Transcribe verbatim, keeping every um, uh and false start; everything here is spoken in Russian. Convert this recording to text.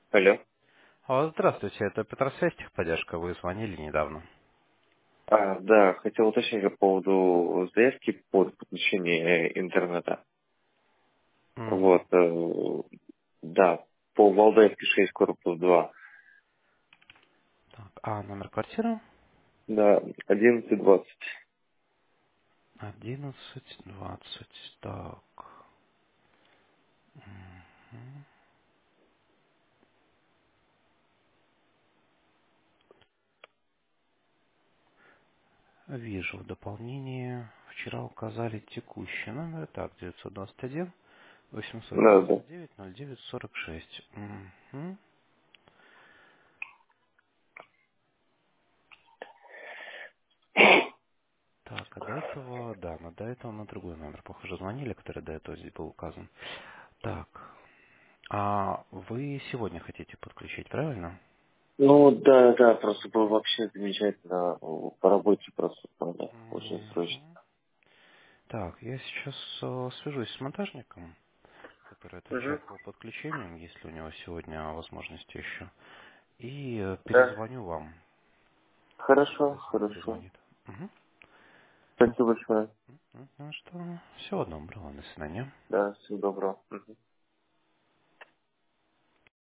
Алло. О, здравствуйте, это Петросвязь, техподдержка. Вы звонили недавно. А, да, хотел уточнить по поводу заявки под подключение интернета. Мгм. Вот, э, да, по Валдаевке шесть, корпус два. Так, а номер квартиры? Да, одиннадцать двадцать. Одиннадцать двадцать. Так. Мгм. Вижу в дополнении. Вчера указали текущий номер. Так, девятьсот двадцать один восемьсот Да, да. девяносто девять ноль девять сорок шесть. Мгм. Так, а до этого, да, но до этого на другой номер, похоже, звонили, который до этого здесь был указан. Так, а вы сегодня хотите подключить, правильно? Ну, да, да, просто было вообще замечательно. По работе просто надо очень срочно. Мгм. Так, я сейчас э, свяжусь с монтажником, который Угу. отвечает по подключениям, если у него сегодня возможности еще, и э, Да. перезвоню вам, Хорошо, обязательно хорошо. перезвонит. Мгм. Спасибо большое. Ну что, всего доброго, до свидания. Да, всего доброго. Мгм.